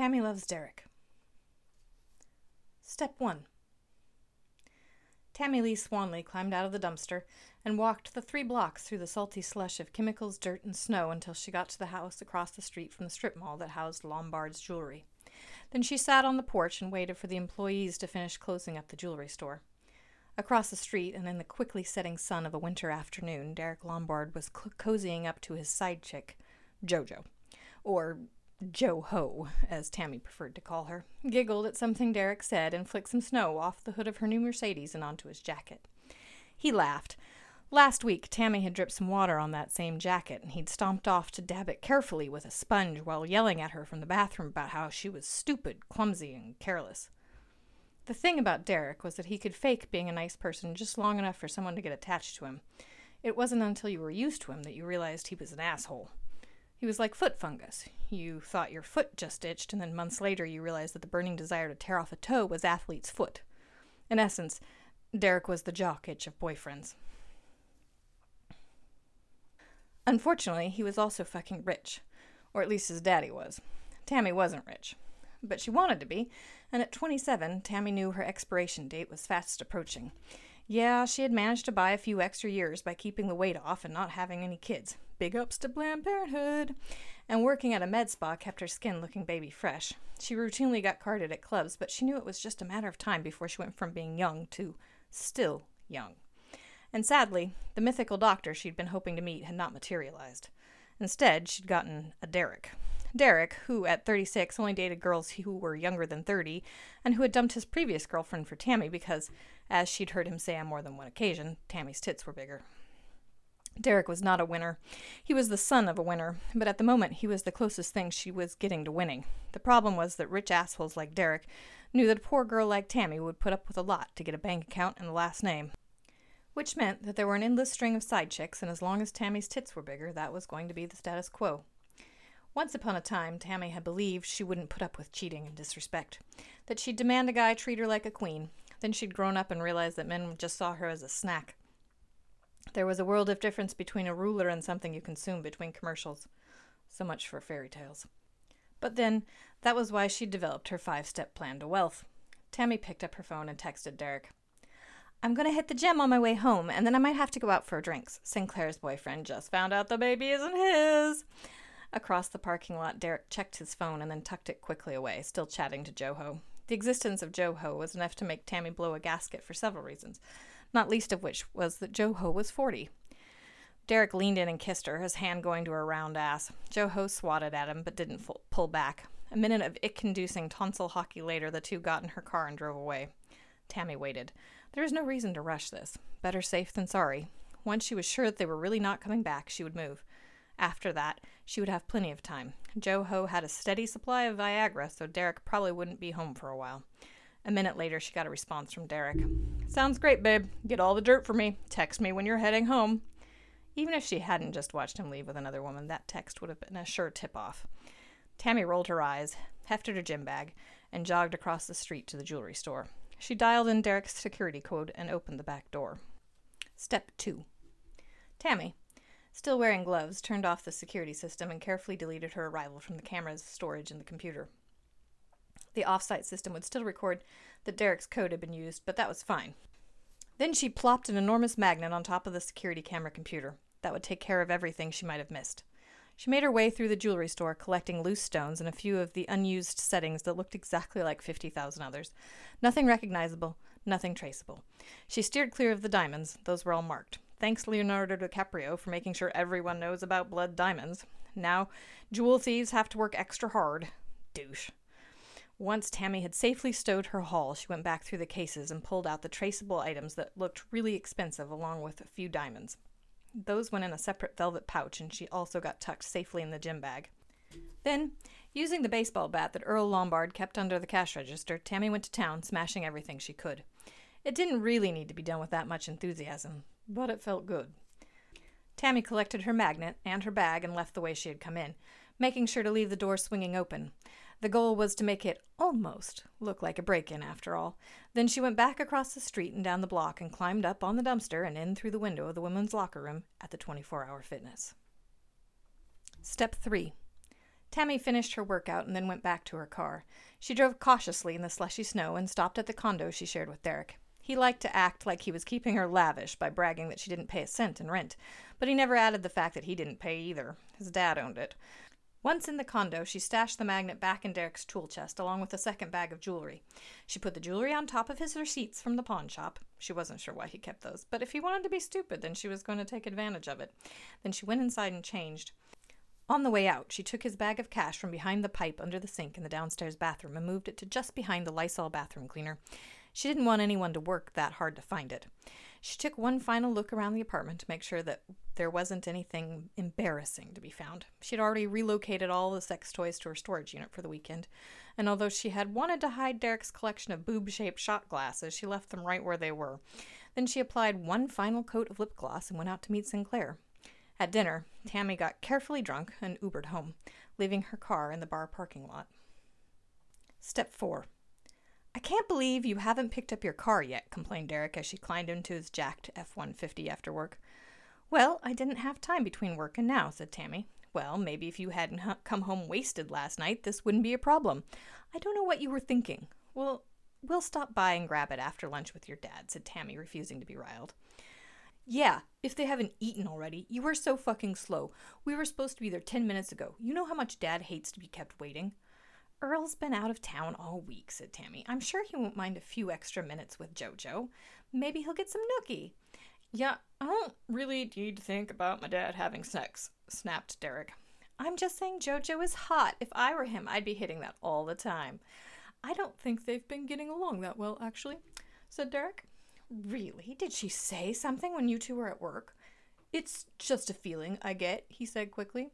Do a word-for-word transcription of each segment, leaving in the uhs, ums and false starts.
Tammy loves Derek. Step one. Tammy Lee Swanley climbed out of the dumpster and walked the three blocks through the salty slush of chemicals, dirt, and snow until she got to the house across the street from the strip mall that housed Lombard's Jewelry. Then she sat on the porch and waited for the employees to finish closing up the jewelry store. Across the street, and in the quickly setting sun of a winter afternoon, Derek Lombard was co- cozying up to his side chick, Jojo, or Jo-Ho, as Tammy preferred to call her, giggled at something Derek said, and flicked some snow off the hood of her new Mercedes and onto his jacket. He laughed. Last week, Tammy had dripped some water on that same jacket, and he'd stomped off to dab it carefully with a sponge while yelling at her from the bathroom about how she was stupid, clumsy, and careless. The thing about Derek was that he could fake being a nice person just long enough for someone to get attached to him. It wasn't until you were used to him that you realized he was an asshole. He was like foot fungus. You thought your foot just itched, and then months later you realized that the burning desire to tear off a toe was athlete's foot. In essence, Derek was the jock itch of boyfriends. Unfortunately, he was also fucking rich. Or at least his daddy was. Tammy wasn't rich. But she wanted to be, and at twenty-seven, Tammy knew her expiration date was fast approaching. Yeah, she had managed to buy a few extra years by keeping the weight off and not having any kids. Big ups to Planned Parenthood. And working at a med spa kept her skin looking baby fresh. She routinely got carded at clubs, but she knew it was just a matter of time before she went from being young to still young. And sadly, the mythical doctor she'd been hoping to meet had not materialized. Instead, she'd gotten a Derek. Derek, who at thirty-six only dated girls who were younger than thirty, and who had dumped his previous girlfriend for Tammy because, as she'd heard him say on more than one occasion, Tammy's tits were bigger. Derek was not a winner. He was the son of a winner, but at the moment he was the closest thing she was getting to winning. The problem was that rich assholes like Derek knew that a poor girl like Tammy would put up with a lot to get a bank account and a last name. Which meant that there were an endless string of side chicks, and as long as Tammy's tits were bigger, that was going to be the status quo. Once upon a time, Tammy had believed she wouldn't put up with cheating and disrespect, that she'd demand a guy treat her like a queen. Then she'd grown up and realized that men just saw her as a snack. There was a world of difference between a ruler and something you consume between commercials. So much for fairy tales. But then, that was why she'd developed her five-step plan to wealth. Tammy picked up her phone and texted Derek. I'm going to hit the gym on my way home, and then I might have to go out for drinks. Sinclair's boyfriend just found out the baby isn't his. Across the parking lot, Derek checked his phone and then tucked it quickly away, still chatting to Jo-Ho. The existence of Jo-Ho was enough to make Tammy blow a gasket for several reasons, not least of which was that Jo-Ho was forty. Derek leaned in and kissed her, his hand going to her round ass. Jo-Ho swatted at him, but didn't full- pull back. A minute of ick-inducing tonsil hockey later, the two got in her car and drove away. Tammy waited. There was no reason to rush this. Better safe than sorry. Once she was sure that they were really not coming back, she would move. After that, she would have plenty of time. Jo-Ho had a steady supply of Viagra, so Derek probably wouldn't be home for a while. A minute later, she got a response from Derek. Sounds great, babe. Get all the dirt for me. Text me when you're heading home. Even if she hadn't just watched him leave with another woman, that text would have been a sure tip-off. Tammy rolled her eyes, hefted her gym bag, and jogged across the street to the jewelry store. She dialed in Derek's security code and opened the back door. Step two. Tammy, still wearing gloves, turned off the security system and carefully deleted her arrival from the camera's storage in the computer. The off-site system would still record that Derek's code had been used, but that was fine. Then she plopped an enormous magnet on top of the security camera computer. That would take care of everything she might have missed. She made her way through the jewelry store, collecting loose stones and a few of the unused settings that looked exactly like fifty thousand others. Nothing recognizable, nothing traceable. She steered clear of the diamonds. Those were all marked. Thanks Leonardo DiCaprio for making sure everyone knows about blood diamonds. Now, jewel thieves have to work extra hard. Douche. Once Tammy had safely stowed her haul, she went back through the cases and pulled out the traceable items that looked really expensive along with a few diamonds. Those went in a separate velvet pouch, and she also got tucked safely in the gym bag. Then, using the baseball bat that Earl Lombard kept under the cash register, Tammy went to town, smashing everything she could. It didn't really need to be done with that much enthusiasm, but it felt good. Tammy collected her magnet and her bag and left the way she had come in, making sure to leave the door swinging open. The goal was to make it almost look like a break-in, after all. Then she went back across the street and down the block and climbed up on the dumpster and in through the window of the women's locker room at the twenty-four hour Fitness. Step three. Tammy finished her workout and then went back to her car. She drove cautiously in the slushy snow and stopped at the condo she shared with Derek. He liked to act like he was keeping her lavish by bragging that she didn't pay a cent in rent, but he never added the fact that he didn't pay either. His dad owned it. Once in the condo, she stashed the magnet back in Derek's tool chest along with a second bag of jewelry. She put the jewelry on top of his receipts from the pawn shop. She wasn't sure why he kept those, but if he wanted to be stupid, then she was going to take advantage of it. Then she went inside and changed. On the way out, she took his bag of cash from behind the pipe under the sink in the downstairs bathroom and moved it to just behind the Lysol bathroom cleaner. She didn't want anyone to work that hard to find it. She took one final look around the apartment to make sure that there wasn't anything embarrassing to be found. She had already relocated all the sex toys to her storage unit for the weekend, and although she had wanted to hide Derek's collection of boob-shaped shot glasses, she left them right where they were. Then she applied one final coat of lip gloss and went out to meet Sinclair. At dinner, Tammy got carefully drunk and Ubered home, leaving her car in the bar parking lot. Step four. I can't believe you haven't picked up your car yet, complained Derek as she climbed into his jacked F one fifty after work. Well, I didn't have time between work and now, said Tammy. Well, maybe if you hadn't h- come home wasted last night, this wouldn't be a problem. I don't know what you were thinking. Well, we'll stop by and grab it after lunch with your dad, said Tammy, refusing to be riled. Yeah, if they haven't eaten already. You were so fucking slow. We were supposed to be there ten minutes ago. You know how much Dad hates to be kept waiting? Earl's been out of town all week, said Tammy. I'm sure he won't mind a few extra minutes with JoJo. Maybe he'll get some nookie. Yeah, I don't really need to think about my dad having sex, snapped Derek. I'm just saying JoJo is hot. If I were him, I'd be hitting that all the time. I don't think they've been getting along that well, actually, said Derek. Really? Did she say something when you two were at work? It's just a feeling I get, he said quickly.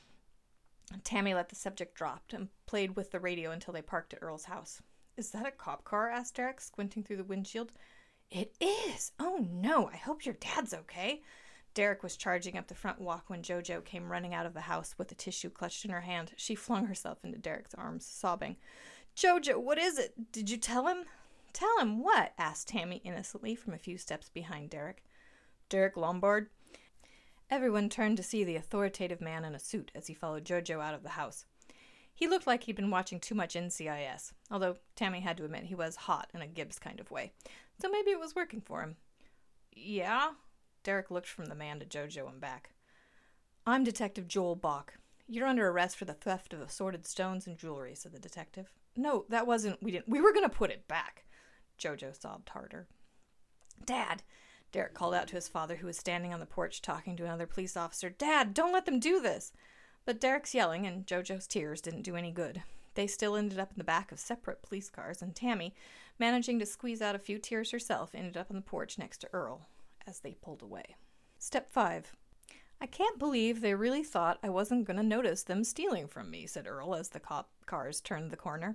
Tammy let the subject drop and played with the radio until they parked at Earl's house. Is that a cop car? Asked Derek, squinting through the windshield. It is! Oh no, I hope your dad's okay. Derek was charging up the front walk when JoJo came running out of the house with a tissue clutched in her hand. She flung herself into Derek's arms, sobbing. JoJo, what is it? Did you tell him? Tell him what? Asked Tammy innocently from a few steps behind Derek. Derek Lombard. Everyone turned to see the authoritative man in a suit as he followed JoJo out of the house. He looked like he'd been watching too much N C I S, although Tammy had to admit he was hot in a Gibbs kind of way, so maybe it was working for him. Yeah? Derek looked from the man to JoJo and back. I'm Detective Joel Bach. You're under arrest for the theft of assorted stones and jewelry, said the detective. No, that wasn't, we didn't, we were going to put it back. JoJo sobbed harder. Dad! Derek called out to his father, who was standing on the porch talking to another police officer. Dad, don't let them do this! But Derek's yelling and JoJo's tears didn't do any good. They still ended up in the back of separate police cars, and Tammy, managing to squeeze out a few tears herself, ended up on the porch next to Earl as they pulled away. Step five. I can't believe they really thought I wasn't going to notice them stealing from me, said Earl as the cop cars turned the corner.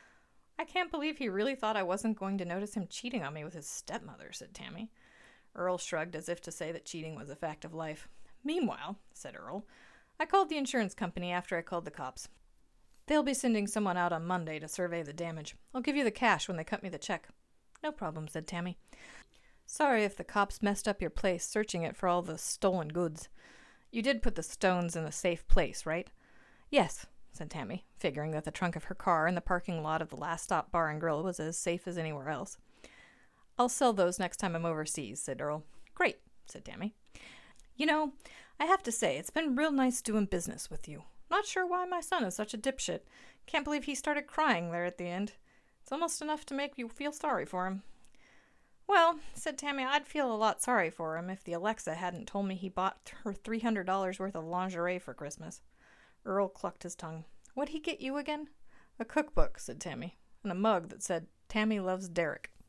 I can't believe he really thought I wasn't going to notice him cheating on me with his stepmother, said Tammy. Earl shrugged as if to say that cheating was a fact of life. Meanwhile, said Earl, I called the insurance company after I called the cops. They'll be sending someone out on Monday to survey the damage. I'll give you the cash when they cut me the check. No problem, said Tammy. Sorry if the cops messed up your place searching it for all the stolen goods. You did put the stones in a safe place, right? Yes, said Tammy, figuring that the trunk of her car in the parking lot of the Last Stop Bar and Grill was as safe as anywhere else. I'll sell those next time I'm overseas, said Earl. Great, said Tammy. You know, I have to say, it's been real nice doing business with you. Not sure why my son is such a dipshit. Can't believe he started crying there at the end. It's almost enough to make you feel sorry for him. Well, said Tammy, I'd feel a lot sorry for him if the Alexa hadn't told me he bought her three hundred dollars worth of lingerie for Christmas. Earl clucked his tongue. What'd he get you again? A cookbook, said Tammy, and a mug that said, Tammy loves Derek.